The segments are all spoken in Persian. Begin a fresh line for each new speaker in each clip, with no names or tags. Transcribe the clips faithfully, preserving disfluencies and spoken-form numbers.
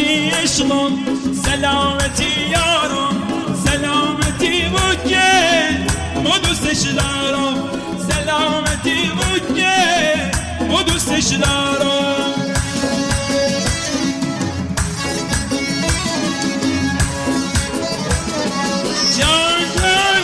سلامتی عشقم سلامتی یارم سلامتی بکه ما دوستش دارم سلامتی بکه ما دوستش دارم جان جان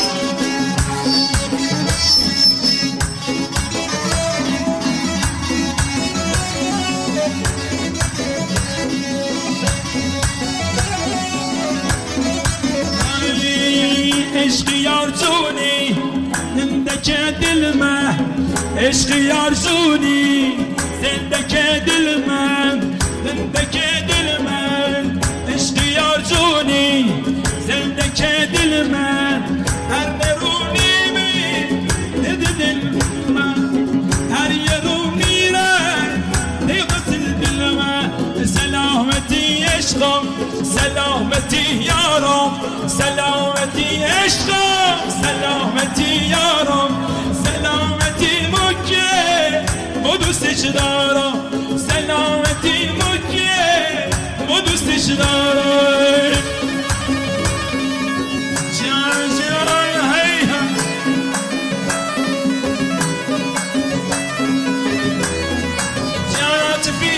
عشق یار جونی زندگی دل من عشق یار جونی زندگی دل من زندگی دل من عشق یار جونی زندگی دل من هر درونی می دل من هر یرونی را دیگه دل من سلامتی عشقم سلامتی یارم سلامتی عشقم سلامتی یارم سلامتی مکه ما دوستش دارم سلامتی مکه ما دوستش دارم جان جان هی جان عاطفی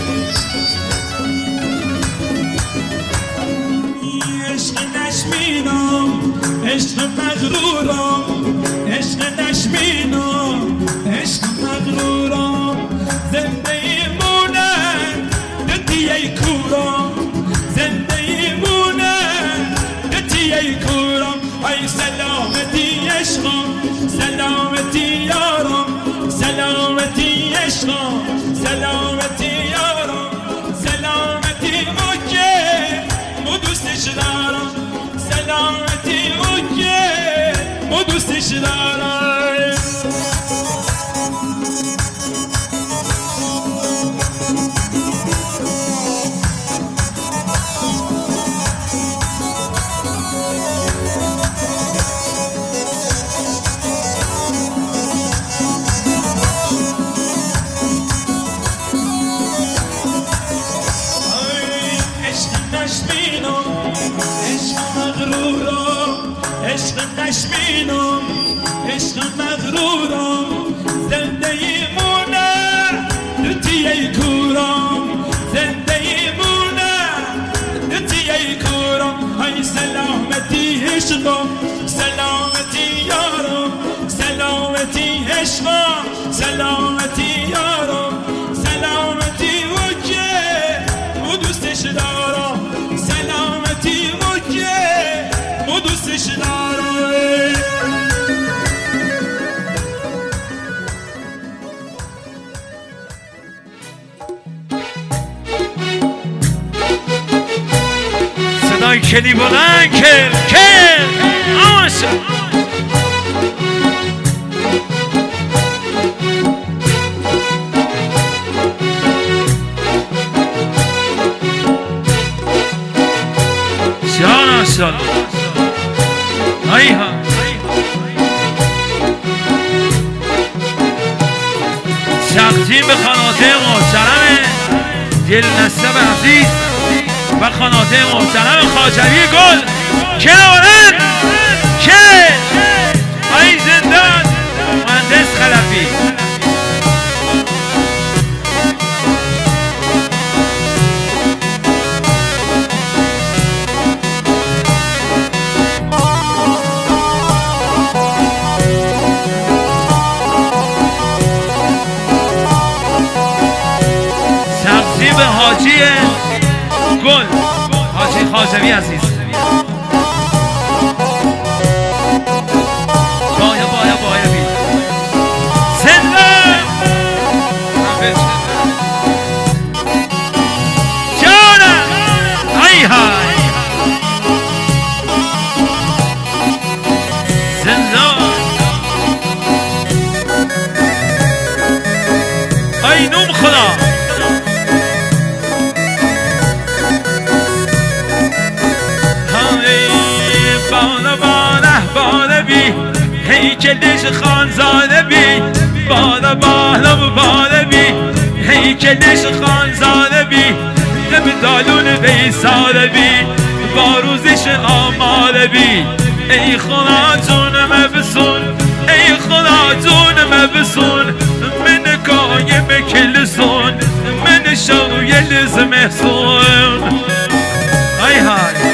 عشق نشمینم عشق مغرورم عشق نشمینم عشق مغرورم زنده ایمونم دتی ای کورم زنده ایمونم دتی ای کورم ای سلامتی عشقم سلامتی یارم سلامتی عشقم سلامتی یارم سلامتی مکه ما دوستش دارم سلامتی مکه ما دوستش دارم عشق نشمینم عشق مغرورم زنده ایمونم دتی ای کورم زنده ایمونم دتی ای کورم ای سلامتی عشقم سلامتی یارم سلامتی عشقم سلامتی یارم سلامتی وکه ما دوستش دارم سلامتی وکه ما دوستش دارم
صدای کلی بلند کل کل آشا جان آشا ایها تقدیم به خانواده محترم دلنصب عزیز و خانواده محترم خواجوی گل که آورد که ای زندان مهندس خلفی تقدیم حاجی گل حاجی خواجوی عزیز بایا بایا بایا بی زنده جانم ای های زنده ای نوم خدا هیکلش خانزاده بی بالا بالا و بالا بی هیکلش خانزاده بی نمیدالو
ویسال بی با روزش آمال بی ای خدا جونم بسون ای خدا جونم بسون من قایم کلسون من شویل زمحسون های های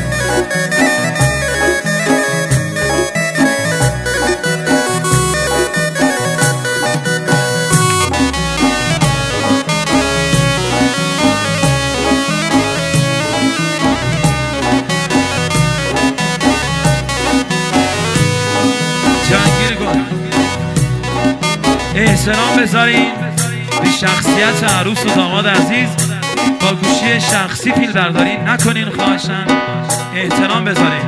احترام بذارین به شخصیت عروس و داماد عزیز با گوشی شخصی فیلم برداری نکنین خواهشن احترام بذارین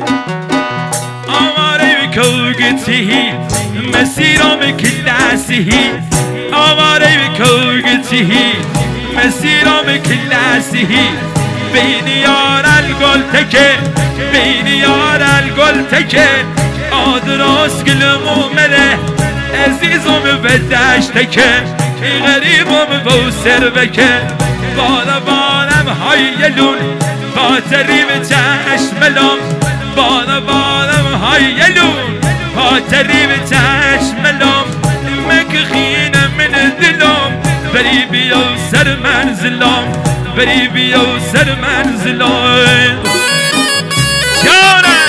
آماره بکوگتی مسیرام کلاسی آماره بکوگتی مسیرام کلاسی بین یار الگل تکه بین یار الگل تکه آدراس گلمو مله عزیزم به دشت که غریبم به سر بکه بالا بالم هایلون خاطری به چشم لام بالا بالم هایلون خاطری به چشم لام مکخینه من دلم بری بیا سر منزلام بری بیا سر منزلام جانم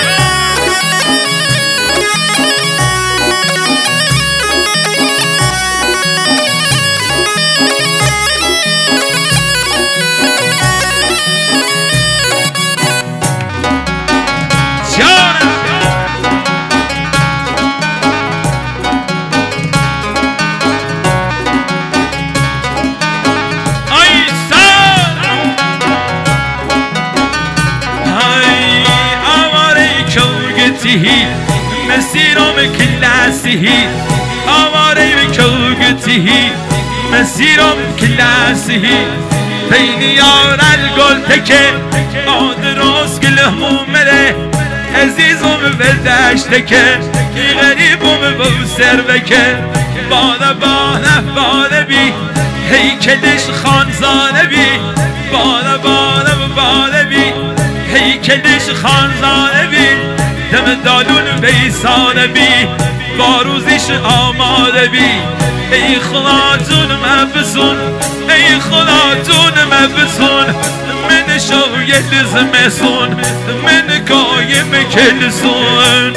مسیرم کلاسی آواره بکوگتی مسیرم کلاسی بین یار الگل تکه آدراس گلمو مره عزیزم بردشت که غریبم به سر بکه بالا بالا بالا بی هیکلش خانزانه بی بالا بالا بالا بی هیکلش خانزانه بی دم دالون بیسانه بی با روزش آماده بی ای خدا جونم بسون ای خدا جونم بسون من شویل زمحسون من قایم کلسون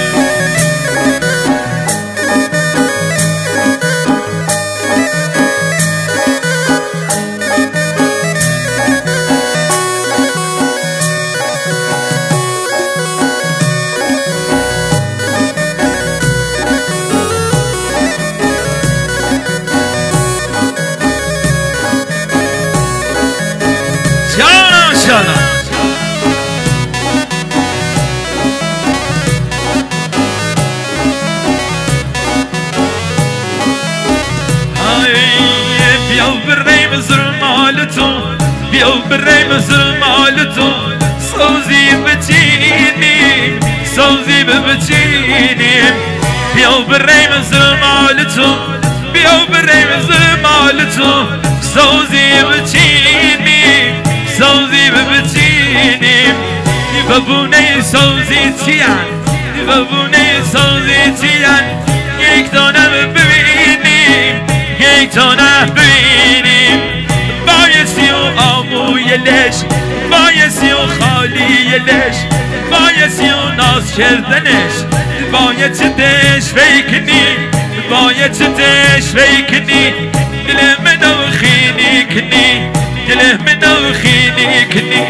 بیاو بریم زمالتو سوزی بچینیم سوزی بچینیم بیاو بریم زمالتو بیاو بریم زمالتو سوزی بچینیم سوزی بچینیم ببونه سوزی چیان ببونه سوزی چیان یک دانه ببینیم یک دانه ببینیم بایستی و آموی لش بایستی و خالی لش بایستی و ناز کردنش باید چه دش فیکنی باید چه دش فیکنی دل منو خینی کنی دل منو خینی کنی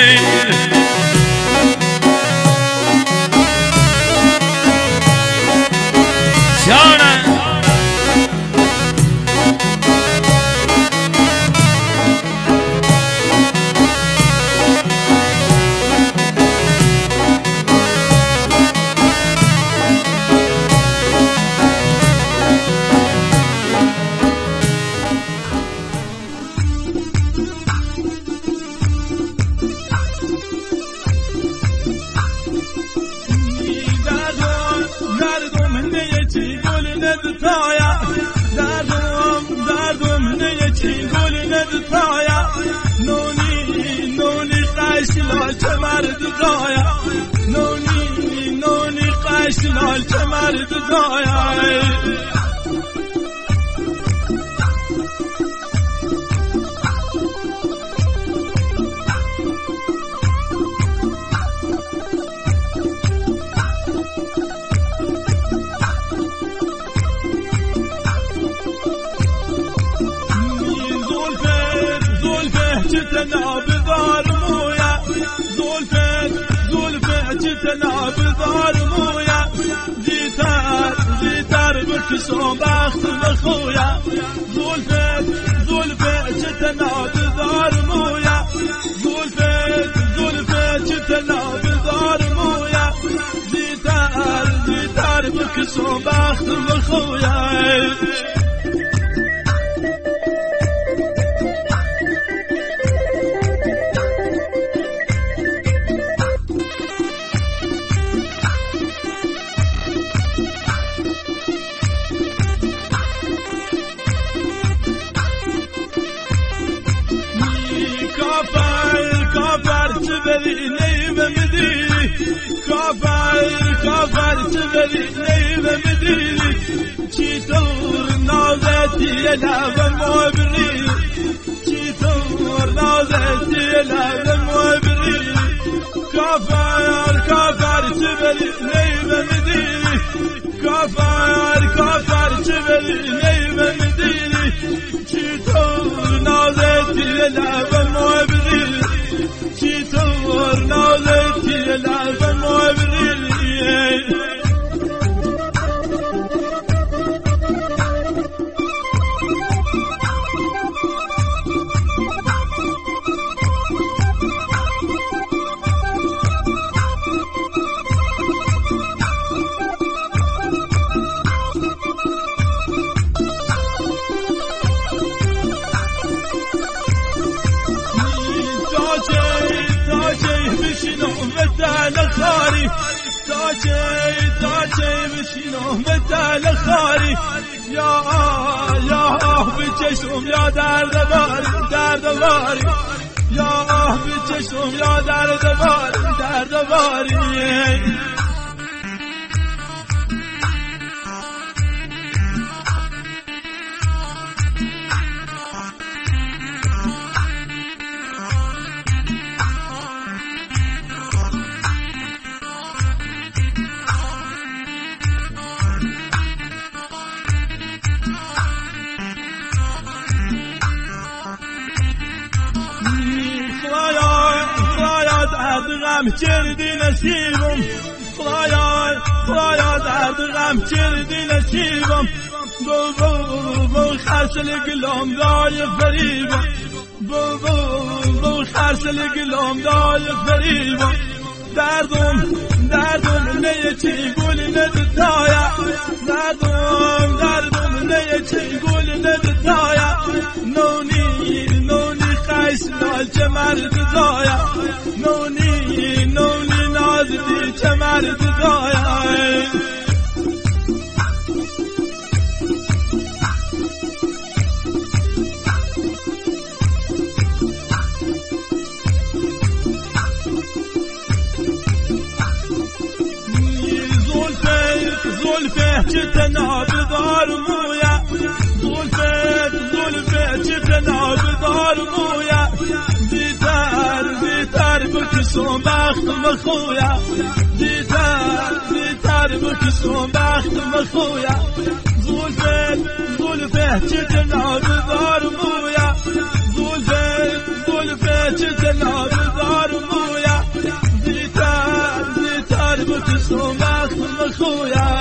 جانم دردم دردم نیتی گل ندتایا نونی نونی
قش لال چه مرد دایا نونی نونی قش لال چه مرد دایا جتنا بذار مويا زولفت زولفت جتنا بذار مويا زيتار زيتار بكسوم بخت مخويا زولفت زولفت جتنا بذار مويا زولفت زولفت جتنا بذار مويا زيتار زيتار بكسوم بخت مخويا کافر کافر تبری نیو مدری چطور نازتی لب مبری چطور نازتی لب مبری کافر کافر تبری نیو مدری کافر کافر تبری نیو مدری چطور نازتی لب مبری چطور نازتی لب مبری خاري تاجي تاجي بشينو مدال خاري يا يا بجشم يا درد باري درد باري يا بجشم يا درد باري درد باري غم کردی نصیبم خدایا خدایا درد غم کردی نصیبم بو بو بو خرسل گلام دای فریبم بو بو بو خرسل گلام دای فریبم دردم دردم نیتی گولی ندایا دردم دردم نیتی گولی ندایا نونی نونی قیس لال چه مرد دایا نونی نونی نازدی چه مرد دایا زلفه جتنا بدار مویا زلفه زلفه جتنا بدار مویا زیتر زیتر بکسون بخت مخویا زیتر زیتر بکسون بخت مخویا زلفه زلفه جتنا بدار مویا زلفه زلفه جتنا بدار مویا زیتر زیتر بکسون بخت مخویا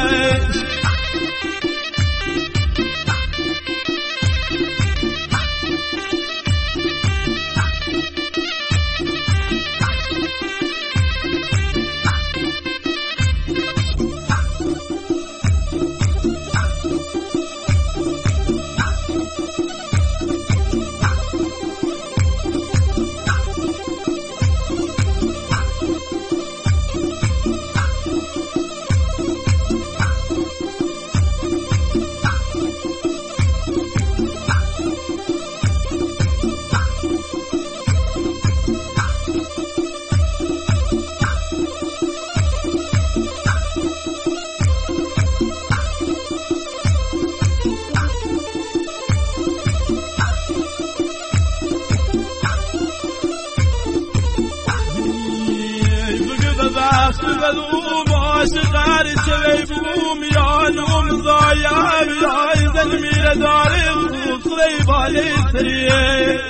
زدوم عاشقار چوی بوم یانوم ضایب یای زن میره دارم خصری بالی سریه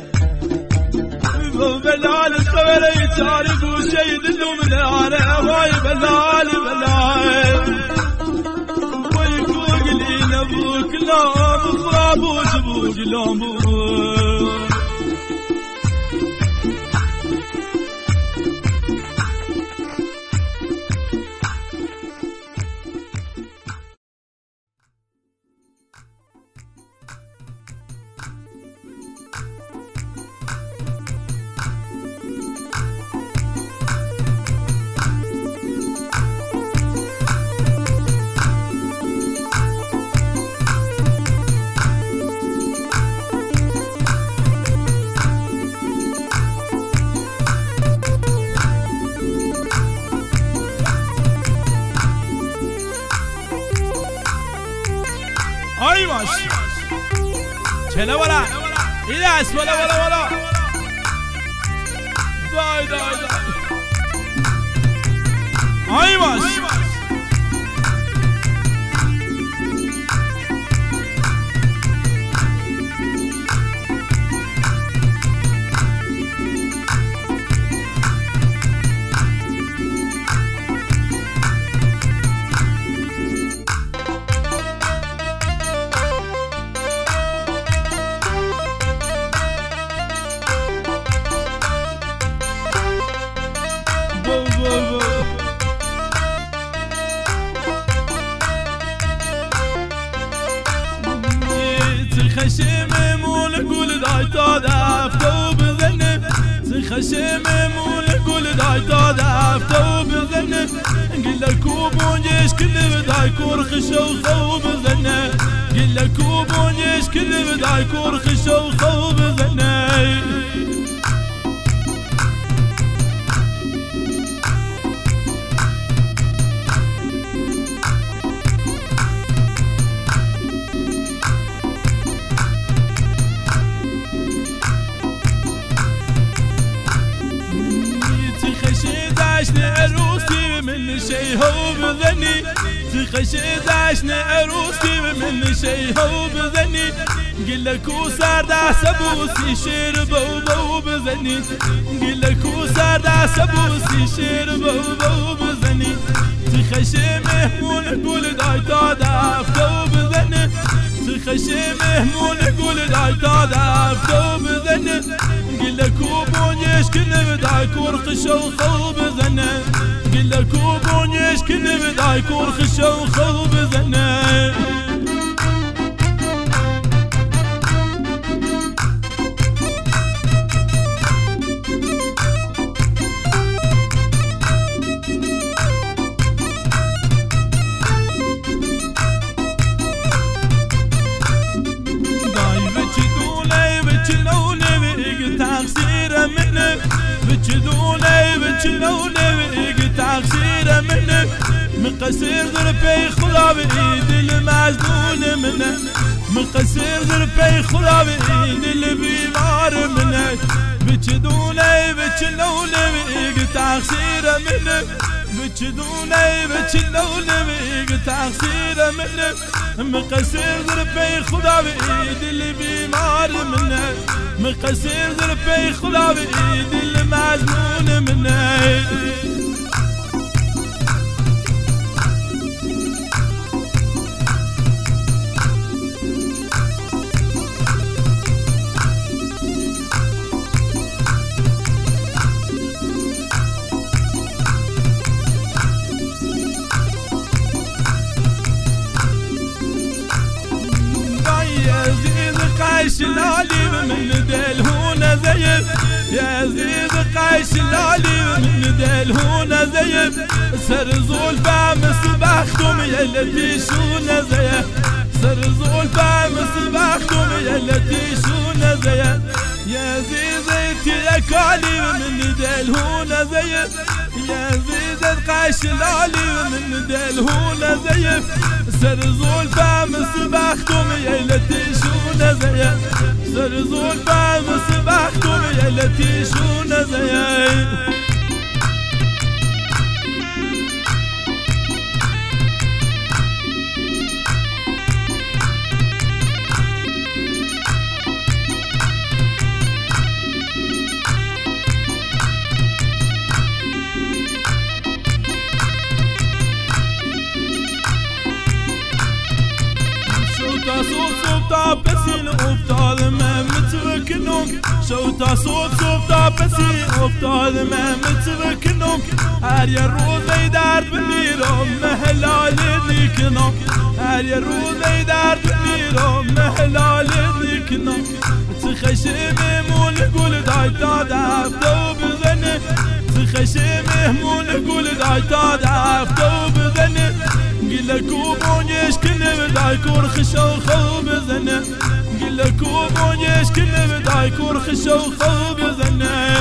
بلال صبری چاری گوشه دلوم ناره وای بلال بلال وای کوگلی نبوک لام خرابوش بوک لامو
آی باش چله بالا این است بالا بالا بالا دای دای دای آی باش
خشم مول گل دای تا دفته و بزنه خشم مول گل دای تا دفته و بزنه گل کوبونیش کل دای کور خشو خو بزنه گل کوبونیش کل دای کور خشو خو بزنه شي هو بذني تخشي داشنا عروسي من شي هو بذني قل لك وصار دا سبوسي شير بو بو بذني قل لك وصار دا سبوسي شير بو بو بذني تخشي مهمون قول داي تا دافتو بذني تخشي مهمون قول داي تا دافتو بذني قل لك وبونيش كل بداي كورخشو خو بذني قل لك وبونيش كل بداي كورخشو خو بذني مقصر ذربي خلا بإيد المجنون منه مقصر ذربي خلا بإيد البيمار منه بتشدوني بتشلوني بإيد تقصير منه بتشدوني بتشلوني بإيد تقصير منه مقصر ذربي خلا بإيد البيمار منه مقصر ذربي خلا بإيد المجنون منه قايش لالي من دلهونا زيب يا زيد قايش لالي من دلهونا زيب سرزول فامس بختم يلتي شونا زيب سرزول فامس بختم يلتي شونا زيب يا زيد يا كالي من دلهونا زيب يا زيد قايش لالي من دلهونا زيب سرزول فامس بختم يلتي شونا زيب سرزول فامس بختم يلتي شونا زيب تا صبح صبح تا پسی افتادم متبکنم هر یه روزی درد بمیرم محلال نیکنم هر یه روزی درد بمیرم محلال نیکنم تخشممون گل دای تا دفتو بزنه تخشممون گل دای تا دفتو بزنه گلکو بونیش کنه دای کور خشو خو بزنه گلکو بونیش کنه دای کور خشو خو بزنه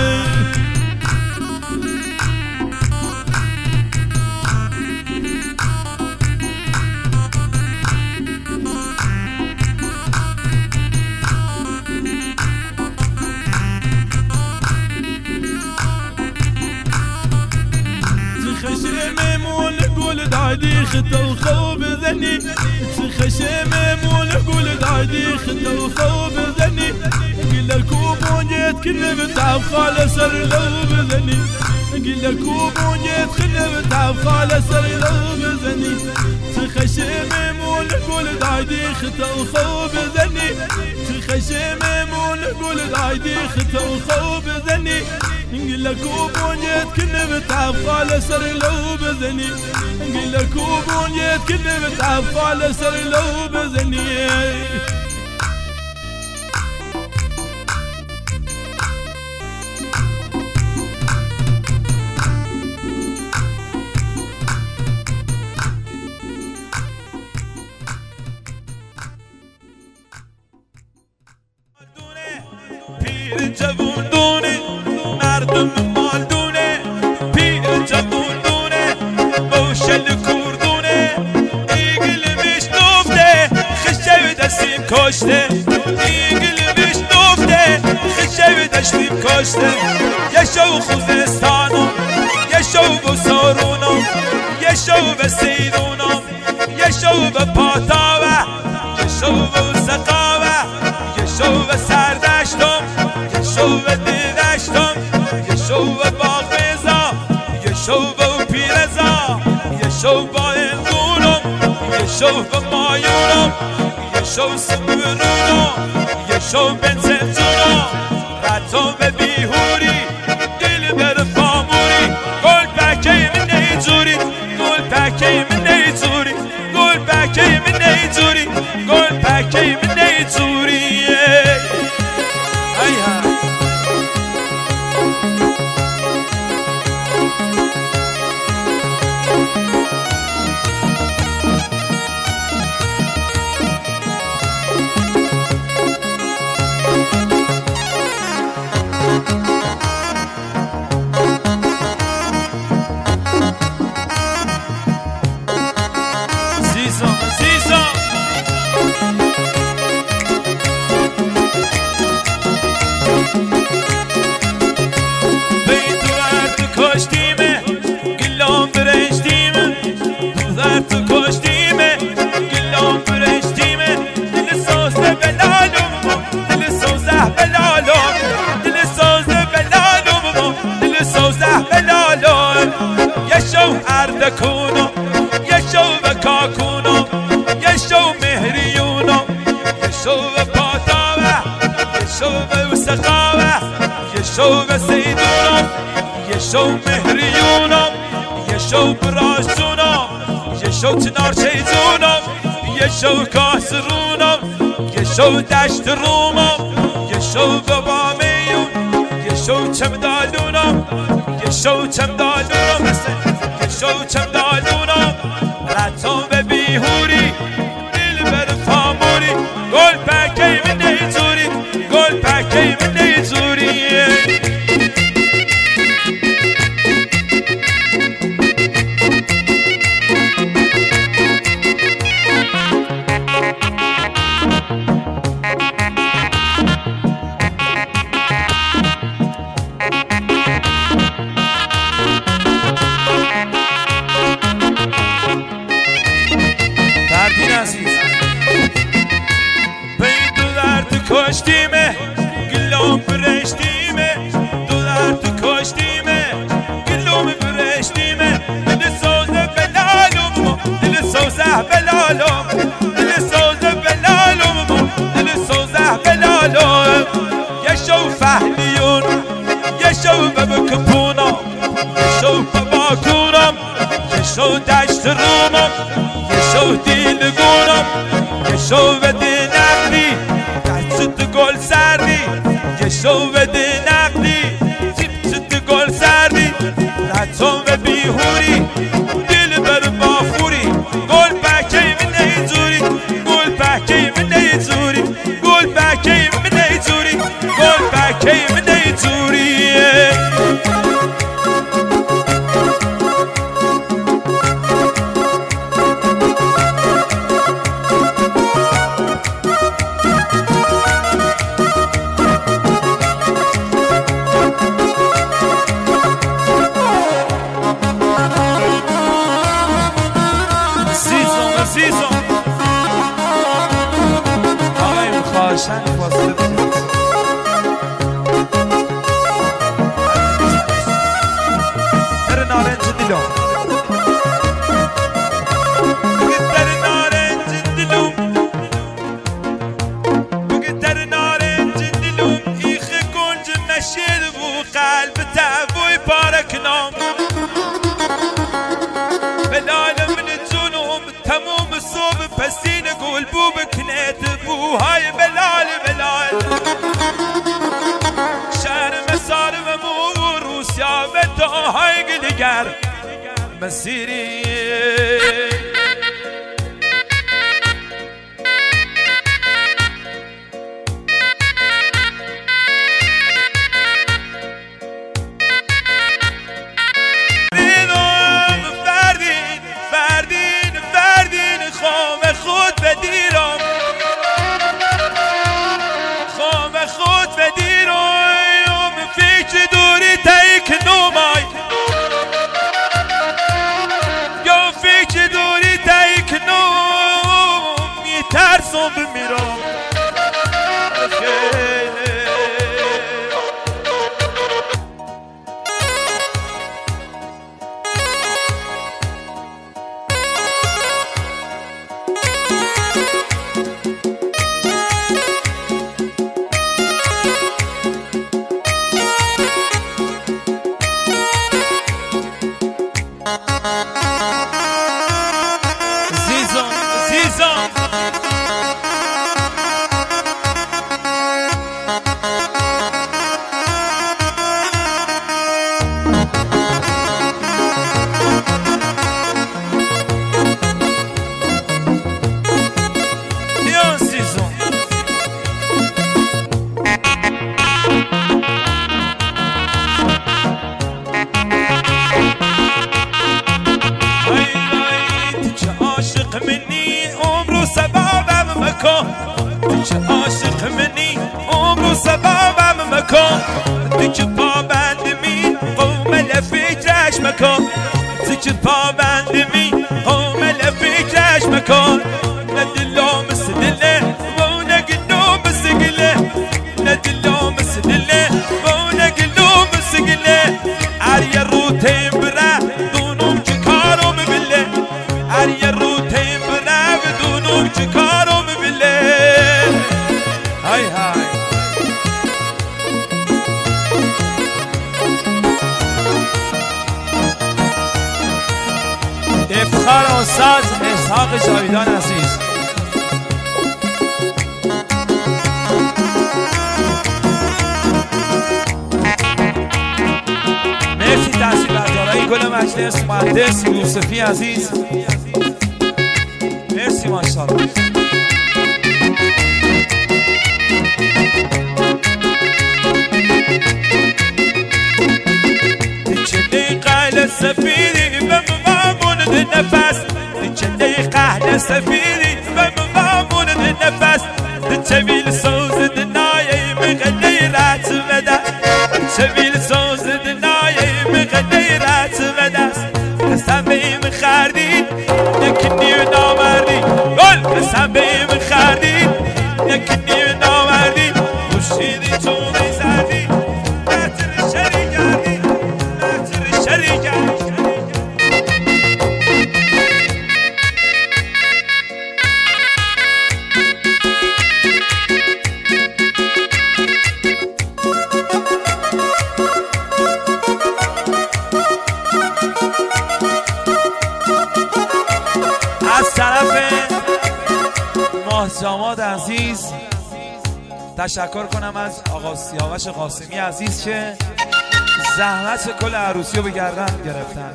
خشممون گل دادی خطو خوب زنی خشممون گل دادی خطو خوب زنی گلکو بونیت کنه بتاب خال سر لو بزنی گلکو بونیت کنه بتاب خال سر لو بزنی خشممون گل دادی خطو خوب زنی خشممون گل دادی خطو خوب زنی گلکو بونیت کنه بتاب خال سر لو بزنی گلکو بونیت کنه بتاب خال سر لو بزنی
پیر جوون دونه مردم مالدونه پیر جوون دونه بوشل کردونه ایگل بیش نفته خشه دستیم کشته ایگل بیش نفته خشه دستیم کشته یشو خوزستانم یشو بسارونم یشو بسیرونم یشو بپاتاوه یشو بسقاوه یشو بسردشتم یشو بدیدشتم یشو باغ بیزا یشو با پیرزا یشو با انگونم یشو با مایونم یشو سمرونم یشو بنزنجونم رتو به بیهوری دل بر فاموری گل بکی من نیجوری گل بکی من نیجوری گل بکی من نیجوری گل بکی من نیجوری یشو اردکونو یشو بکاکونو یشو مهریونو یشو بپاتاوه یشو بوسقاوه یشو بسیدونو یشو مهریونو یشو براشونو یشو چنارچه جونو یشو کاسرونو یشو دشت رومو یشو ببامیون یشو چمدالونو یشو چمدالونو یشو چمدالونو رتو به بیهوری دل بر فاموری گل پکی من نیجوری گل پکی من نیجوری کشتیمه گلوم برشتیمه دلار تو کشتیمه گلوم برشتیمه دل سوزه بلالوم دل سوزه بلالوم دل سوزه بلالوم دل سوزه بلالوم یشو فهلی بکپونم یه شو بباکونم یه شو دشت رومم یه شو دیلگونم یه شو بده نقدی دست گل سردی یه شو بده نقدی زیبت گل سردی رتون و بیهوری دل بر بافوری گل بکی من نیزوری گل بکی من نیزوری گل بکی من نیزوری گل بکی من نیزوری
خواهشن فاصله بگیرید در نارنج دلوم
بگید در نارنج دلوم بگید در نارنج دلوم ایخ گنج نشید و قلب تبوی پارکنام بلال من جنوم تموم صوب پسین گل بو بکنید بوهای بلال بلال شهر مسار و مو روسیا و داهای گلگر مسیری فردین فردین فردین خواه خود بدیرم خود بدیرم فکر دوری تایک نومای یا فکر دوری تایک نوم میترسم بمیرم چه عاشق منی عمر و سبابم مکن چه پابند می قوم لفکرش مکن چه پابند می قوم لفکرش مکن ندلو مثل دله و نگلو مثل گله ندلو مثل دله و نگلو مثل گله عریه رو تیم بره دونم چه کارم بله عریه رو تیم بره دونم چه کارم بله های های
افتخار استاد اسحاق جاویدان عزیز مرسی تحصیلات‌های گل مجلس مهندس یوسفی عزیز مرسی ماشاءالله
سفیری به مامون نفس چه قهل سفیری به مامون نفس چویل سوز دنیای مغلیرت وده چویل سوز دنیای مغلیرت وده قسم بیم خردی نکنی و نامردی گل قسم بیم خردی نکنی و نامردی خوشیدی تو میزردی نتر شری کردی نتر شری کردی
از داماد عزیز تشکر کنم، از آقا سیاوش قاسمی عزیز که زحمت کل عروسی رو به گردن گرفتن.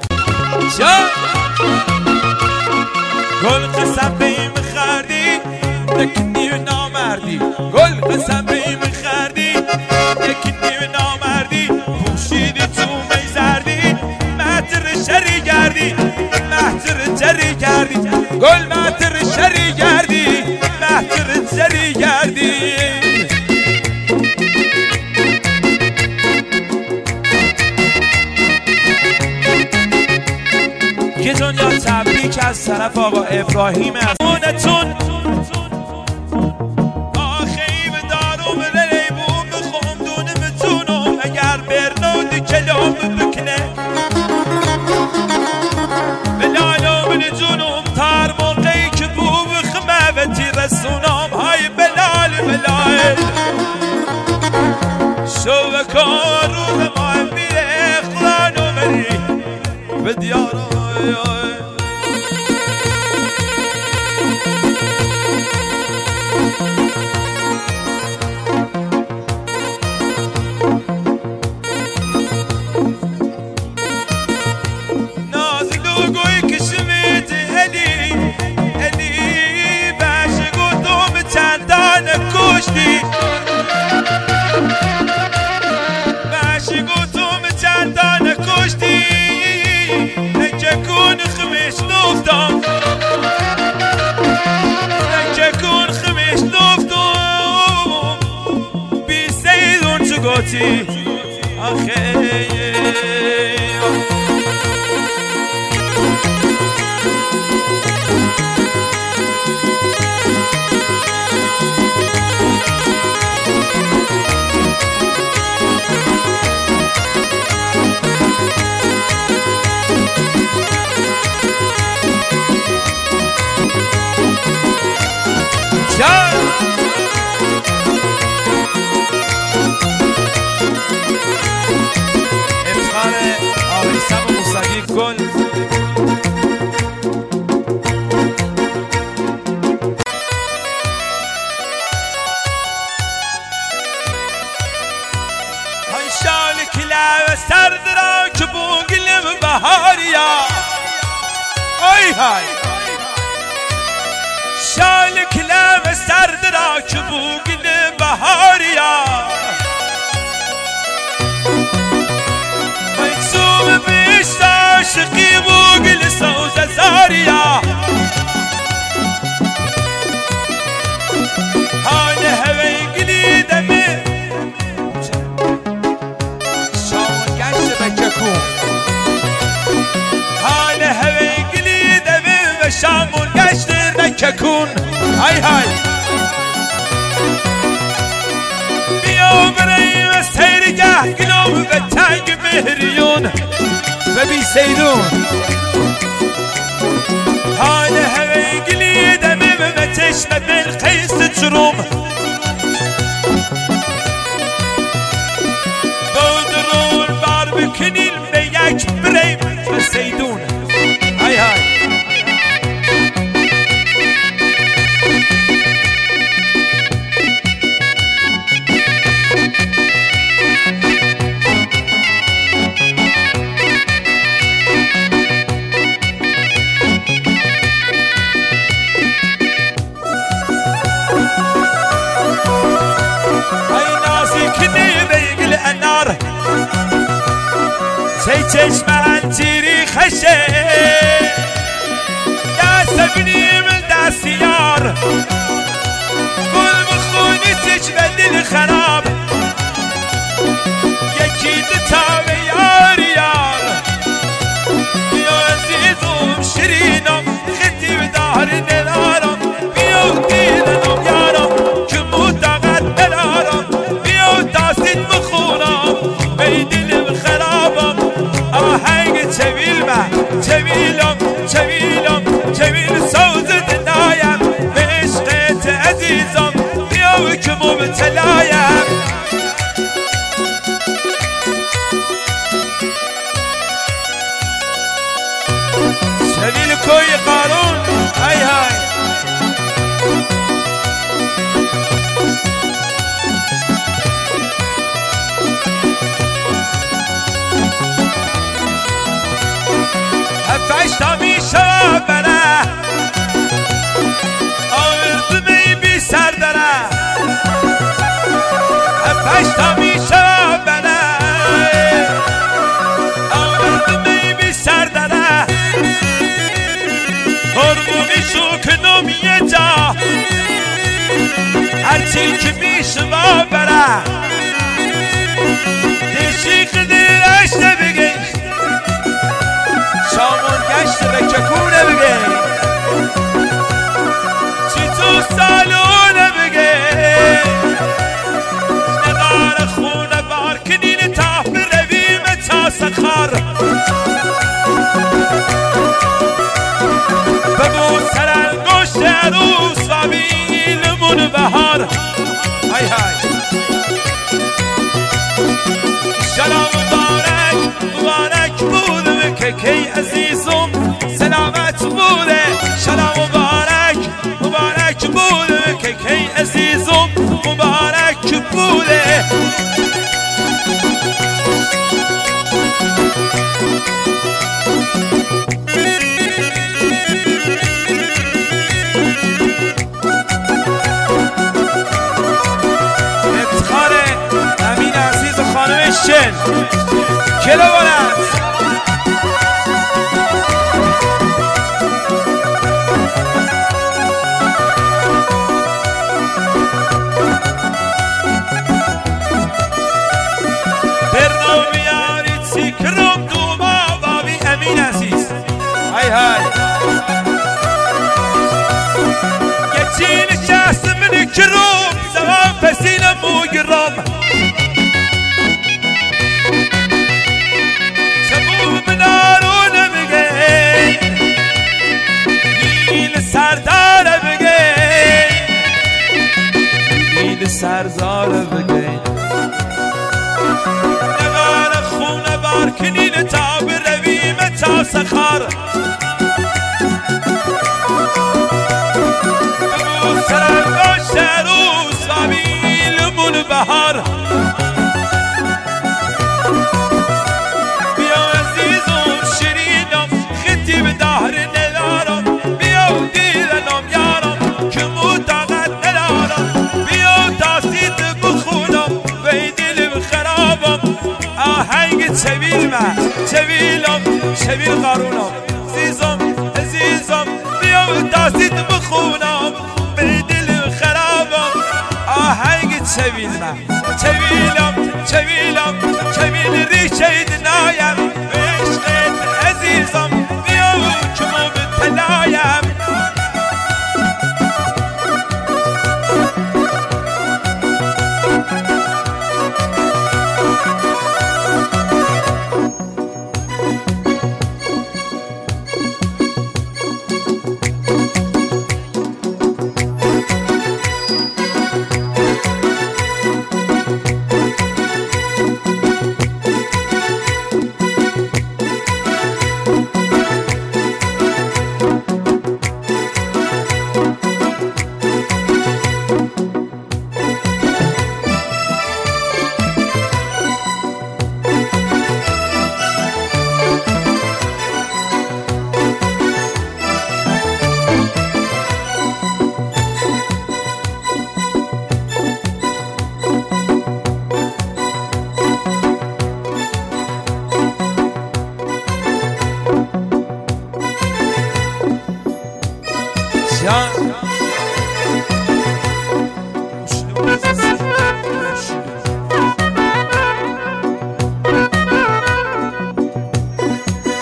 گل قسم به این خردی یکی نامردی، گل قسم به این خردی یکی نامردی، پوشیدی تو میزردی مهتر شری گردی، مهتر شری گردی، گل مهتر شری گردی، مهتر شری گردی.
یه دنیا تبریک از طرف آقا ابراهیم از
اونتون آخیب دارم لیبون بخوم دونم تونم اگر برنود کلام بکنه بلالم نجونم تار موقعی که بو بخمه و تیرسونم های بلال بلال شو بکن رو ما میره قرآن و بری به دیارم گوتی آخه گل های شال کلاو سرد را که بوگلم بهاریا ای های شال کلاو سرد را که بوگلم بهاریا عاشقی بوگل سوز زاریا هانه هوی گلی دمه شامون گشت بککون هانه هوی گلی دمه و شامون گشت بککون های های بیا برای و سیرگه گلوم به تنگ مهریون و بی سیدون حال هوی گلی دمه و چشم بلقیس چروم بودرون بار بکنیل به یک بریم و سیدون های های سی چشمن تیری خشه دست بینیم دست یار گل بخونی چشم دل خراب یکی دتا به یار یار بیا عزیزم شیرینم خطی به دار دلارم بیا دیدنم یارم که مطاقت ندارم بیا داستید بخونم به دلم خرابم آهنگ چویل من چویلم چویلم چویل سوز دنایم به عشقت عزیزم بیا که مبتلایم چویل کوی قارون های های بشتا میشه بله آوردمی بی سر داره هرمونی شو کنم یه جا هرچی که میشه و بره دیشی خدی اشته بگی شامون گشت به چکونه بگی چی تو سالونه بگی نقار خونه بار کنین تا برویم تا سخار ببو سرنگشت عروس و بیلمون بهار های های سلام مبارک مبارک بوده که کی عزیزم سلامت بوده سلام مبارک مبارک بوده که کی عزیزم مبارک بوده افتخار امین عزیز و خانم شن کلو بلند برنامه بیارید سیکرم دوما بابی امین عزیز های های یه چین شخص منی کرم زمان پسینم موگرم سبوب منارونه بگی نیل سرداره بگی نیل سرزاره بگی نگار خونه بار کنین تا برویم تا سخار بگو سرنگشت عروس و بیلمون بهار بیا عزیزم شیرینم خطی به دهر ندارم بیا دیدنم یارم که مطاقت ندارم بیا تاسید بخونم وی دلم خرابم آهنگ چویل من چویلم چویل قارونم عزیزم عزیزم بیا تاسید بخونم وی دلم خرابم آهنگ چویل من چویلم چویلم چویل ریشه دنایم عشقت عزیزم بیا که مبتلایم